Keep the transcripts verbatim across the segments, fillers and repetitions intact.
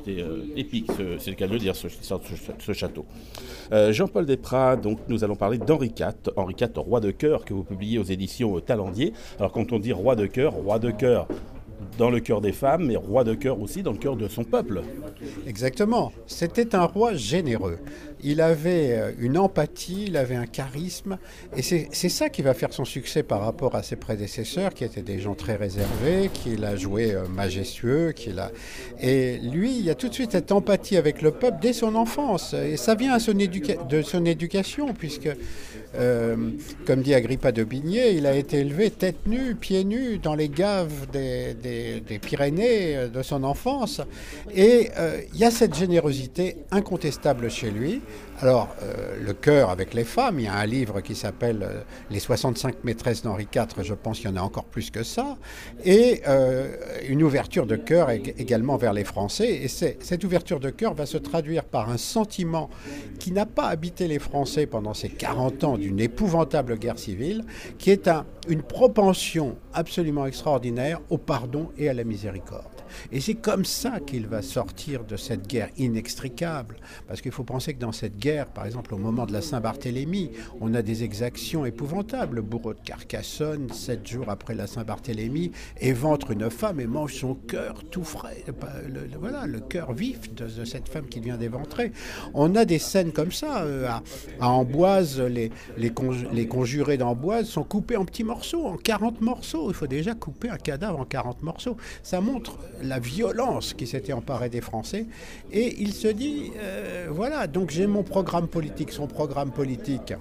c'était euh, épique, ce, c'est le cas de le dire, ce, ce, ce château. Euh, Jean-Paul Desprats, donc nous allons parler d'Henri quatre, Henri quatre, roi de cœur, que vous publiez aux éditions Talendier. Alors quand on dit roi de cœur, roi de cœur dans le cœur des femmes, mais roi de cœur aussi dans le cœur de son peuple. Exactement. C'était un roi généreux. Il avait une empathie, il avait un charisme, et c'est, c'est ça qui va faire son succès par rapport à ses prédécesseurs, qui étaient des gens très réservés, qu'il a joué majestueux, qu'il a... Et lui, il y a tout de suite cette empathie avec le peuple dès son enfance, et ça vient à son éduca... de son éducation, puisque, euh, comme dit Agrippa de Bigné, il a été élevé tête nue, pieds nus, dans les gaves des, des, des Pyrénées de son enfance, et euh, il y a cette générosité incontestable chez lui. Alors, euh, le cœur avec les femmes, il y a un livre qui s'appelle euh, « Les soixante-cinq maîtresses d'Henri quatre », je pense qu'il y en a encore plus que ça, et euh, une ouverture de cœur également vers les Français. Et c'est, cette ouverture de cœur va se traduire par un sentiment qui n'a pas habité les Français pendant ces quarante ans d'une épouvantable guerre civile, qui est un, une propension absolument extraordinaire au pardon et à la miséricorde. Et c'est comme ça qu'il va sortir de cette guerre inextricable. Parce qu'il faut penser que dans cette guerre, par exemple au moment de la Saint-Barthélemy, on a des exactions épouvantables. Le bourreau de Carcassonne, sept jours après la Saint-Barthélemy, éventre une femme et mange son cœur tout frais. Le, le, voilà, le cœur vif de, de cette femme qu'il vient d'éventrer. On a des scènes comme ça. Euh, à, à Amboise, les, les, conj, les conjurés d'Amboise sont coupés en petits morceaux, en quarante morceaux. Il faut déjà couper un cadavre en quarante morceaux. Ça montre la violence qui s'était emparée des Français. Et il se dit, euh, voilà, donc j'ai mon programme politique, son programme politique,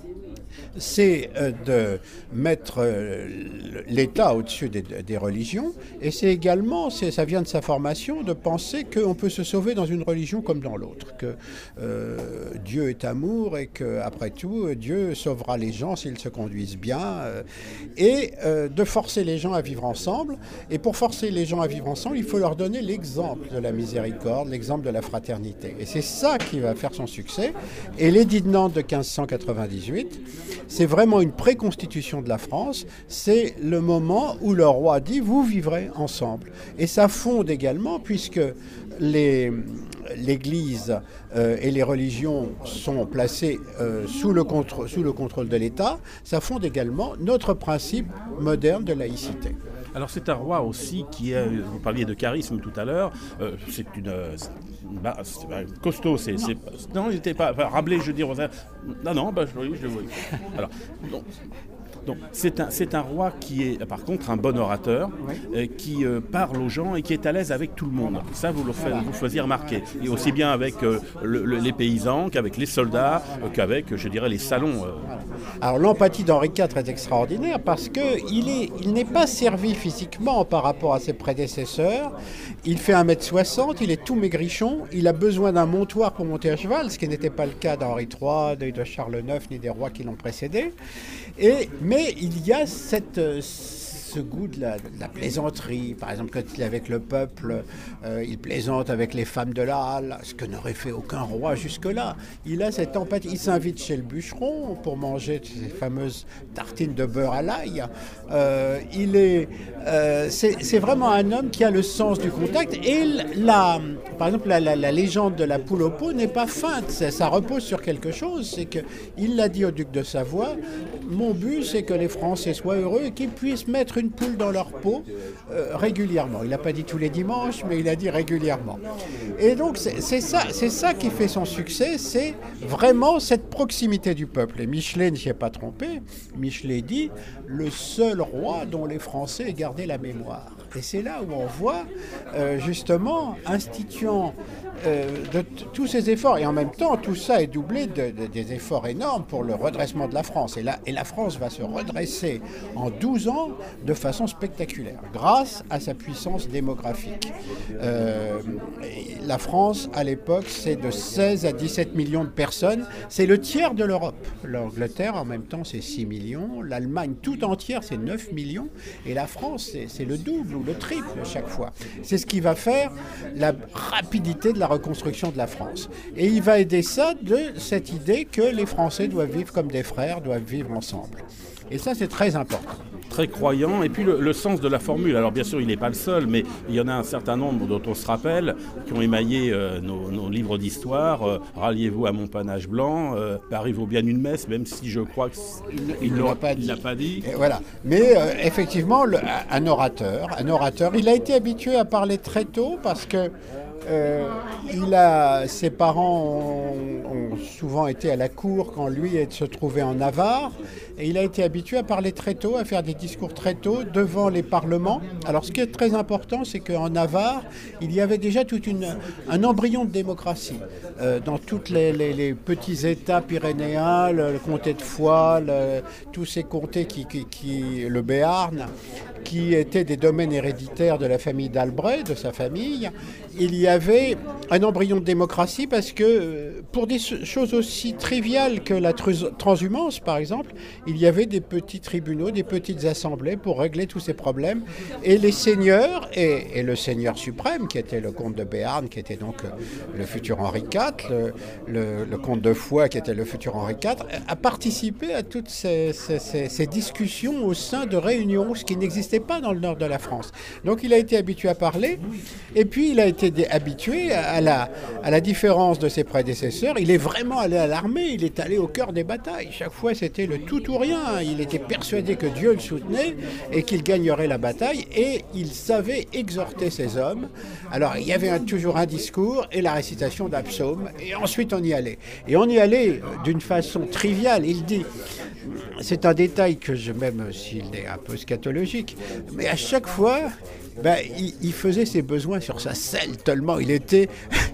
c'est de mettre l'État au-dessus des, des religions, et c'est également, c'est, ça vient de sa formation, de penser qu'on peut se sauver dans une religion comme dans l'autre, que euh, Dieu est amour et qu'après tout, Dieu sauvera les gens s'ils se conduisent bien, euh, et euh, de forcer les gens à vivre ensemble. Et pour forcer les gens à vivre ensemble, il faut leur donner l'exemple de la miséricorde, l'exemple de la fraternité. Et c'est ça qui va faire son succès. Et l'édit de Nantes de quinze cent quatre-vingt-dix-huit, c'est vraiment une préconstitution de la France. C'est le moment où le roi dit « vous vivrez ensemble ». Et ça fonde également, puisque les, l'Église euh, et les religions sont placées euh, sous, le contre, sous le contrôle de l'État, ça fonde également notre principe moderne de laïcité. Alors c'est un roi aussi qui est, vous parliez de charisme tout à l'heure, euh, c'est une... Bah, c'est bah, costaud, c'est, c'est... Non, il n'était pas... Enfin, Rabelais, je veux dire... Non, non, bah, je, oui, je le vois. Alors, donc... Donc c'est un, c'est un roi qui est par contre un bon orateur, oui. euh, qui euh, parle aux gens et qui est à l'aise avec tout le monde. Ça vous le faites, vous faisiez remarquer. Et aussi bien avec euh, le, le, les paysans qu'avec les soldats, euh, qu'avec, je dirais, les salons. Euh. Alors l'empathie d'Henri quatre est extraordinaire parce qu'il est, il n'est pas servi physiquement par rapport à ses prédécesseurs. Il fait un mètre soixante, il est tout maigrichon, il a besoin d'un montoir pour monter à cheval, ce qui n'était pas le cas d'Henri trois, de Charles neuf, ni des rois qui l'ont précédé. Et, mais il y a cette, ce goût de la, de la plaisanterie. Par exemple, quand il est avec le peuple, euh, il plaisante avec les femmes de la halle, ce que n'aurait fait aucun roi jusque-là. Il a cette empathie. Il s'invite chez le bûcheron pour manger ces fameuses tartines de beurre à l'ail. Euh, il est, euh, c'est, c'est vraiment un homme qui a le sens du contact. Et la, par exemple, la, la, la légende de la poule au pot n'est pas feinte. Ça, ça repose sur quelque chose. C'est qu'il l'a dit au duc de Savoie. Mon but, c'est que les Français soient heureux et qu'ils puissent mettre une poule dans leur pot euh, régulièrement. Il n'a pas dit tous les dimanches, mais il a dit régulièrement. Et donc, c'est, c'est, ça, c'est ça qui fait son succès, c'est vraiment cette proximité du peuple. Et Michelet ne s'y est pas trompé. Michelet dit « le seul roi dont les Français aient gardé la mémoire ». Et c'est là où on voit, euh, justement, instituant euh, de t- tous ces efforts. Et en même temps, tout ça est doublé de, de, des efforts énormes pour le redressement de la France. Et, là, et la France va se redresser en douze ans de façon spectaculaire, grâce à sa puissance démographique. Euh, la France, à l'époque, c'est de seize à dix-sept millions de personnes. C'est le tiers de l'Europe. L'Angleterre, en même temps, c'est six millions. L'Allemagne tout entière, c'est neuf millions. Et la France, c'est, c'est le double ou le triple chaque fois. C'est ce qui va faire la rapidité de la reconstruction de la France. Et il va aider ça de cette idée que les Français doivent vivre comme des frères, doivent vivre ensemble. Et ça, c'est très important. très croyant. Et puis le, le sens de la formule. Alors bien sûr, il n'est pas le seul, mais il y en a un certain nombre dont on se rappelle, qui ont émaillé euh, nos, nos livres d'histoire. Euh, Ralliez-vous à mon panache blanc. Euh, Paris vaut bien une messe, même si je crois qu'il ne l'a pas dit. Pas dit. Et voilà. Mais euh, effectivement, le, un orateur, un orateur, il a été habitué à parler très tôt parce que Euh, il a, ses parents ont, ont souvent été à la cour quand lui se trouvait en Navarre, et il a été habitué à parler très tôt, à faire des discours très tôt devant les parlements. Alors ce qui est très important, c'est qu'en Navarre, il y avait déjà tout une, un embryon de démocratie. Euh, dans tous les, les, les petits États pyrénéens, le, le comté de Foix, le, tous ces comtés, qui, qui, qui, le Béarn, qui étaient des domaines héréditaires de la famille d'Albret, de sa famille, il y avait un embryon de démocratie parce que pour des choses aussi triviales que la transhumance, par exemple, il y avait des petits tribunaux, des petites assemblées pour régler tous ces problèmes. Et les seigneurs, et, et le seigneur suprême, qui était le comte de Béarn, qui était donc le futur Henri quatre, le, le, le comte de Foix, qui était le futur Henri quatre, a participé à toutes ces, ces, ces, ces discussions au sein de réunions, ce qui n'existait pas dans le nord de la France. Donc il a été habitué à parler, et puis il a été habitué à la, à la différence de ses prédécesseurs. Il est vraiment allé à l'armée, il est allé au cœur des batailles. Chaque fois, c'était le tout ou rien. Il était persuadé que Dieu le soutenait et qu'il gagnerait la bataille, et il savait exhorter ses hommes. Alors, il y avait un, toujours un discours et la récitation d'un psaume, et ensuite on y allait. Et on y allait d'une façon triviale. Il dit, c'est un détail que je, même s'il est un peu scatologique, mais à chaque fois, ben, il, il faisait ses besoins sur sa selle, tellement il était,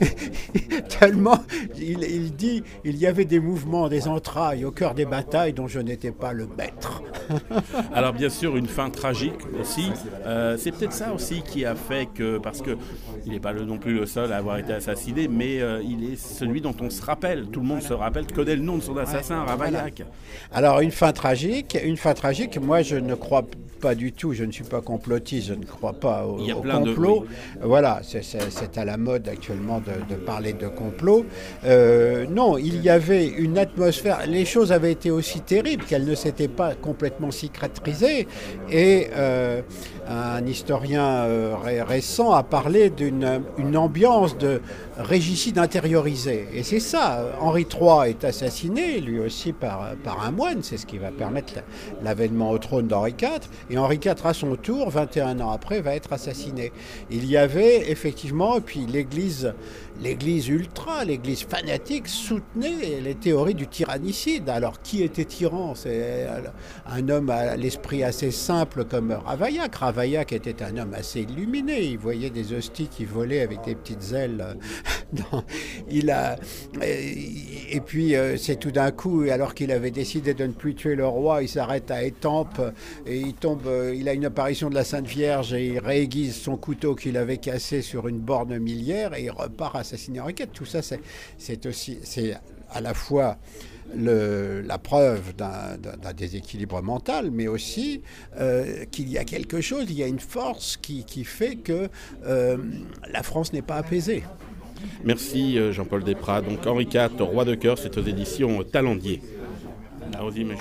tellement, il, il dit, il y avait des mouvements des entrailles au cœur des batailles dont je n'étais pas le maître. Alors bien sûr, une fin tragique aussi, euh, c'est peut-être ça aussi qui a fait que, parce que il n'est pas le, non plus le seul à avoir été assassiné, mais euh, il est celui dont on se rappelle, tout le monde se rappelle, connaît le nom de son assassin, ouais, Ravaillac. Voilà. Alors une fin tragique, une fin tragique, moi je ne crois pas du tout, je ne suis pas complotiste, je ne crois pas au, au complot. De, oui. Voilà, c'est, c'est, c'est à la mode actuellement de, de parler de complot. Euh, non, il y avait une atmosphère, les choses avaient été aussi terribles qu'elles ne s'étaient pas complètement cicatrisées, et euh, un historien euh, ré- récent a parlé d'une une ambiance de régicide intériorisé. Et c'est ça, Henri trois est assassiné, lui aussi par, par un moine, c'est ce qui va permettre l'avènement au trône d'Henri quatre, et Henri quatre à son tour, vingt et un ans après, va être assassiné. Il y avait effectivement, et puis l'Église, l'Église ultra, l'Église fanatique soutenait les théories du tyrannicide. Alors qui était tyran? C'est un homme à l'esprit assez simple comme Ravaillac. Ravaillac était un homme assez illuminé, il voyait des hosties qui volaient avec des petites ailes. Non, il a, et puis c'est tout d'un coup, alors qu'il avait décidé de ne plus tuer le roi, il s'arrête à Étampes et il tombe, il a une apparition de la Sainte Vierge et il réaiguise son couteau qu'il avait cassé sur une borne milliaire et il repart assassiner Henri quatre. Tout ça, c'est, c'est aussi, c'est à la fois Le, la preuve d'un, d'un déséquilibre mental, mais aussi euh, qu'il y a quelque chose, il y a une force qui, qui fait que euh, la France n'est pas apaisée. Merci Jean-Paul Desprats. Donc Henri quatre, Roi de cœur, c'est aux éditions Talendier.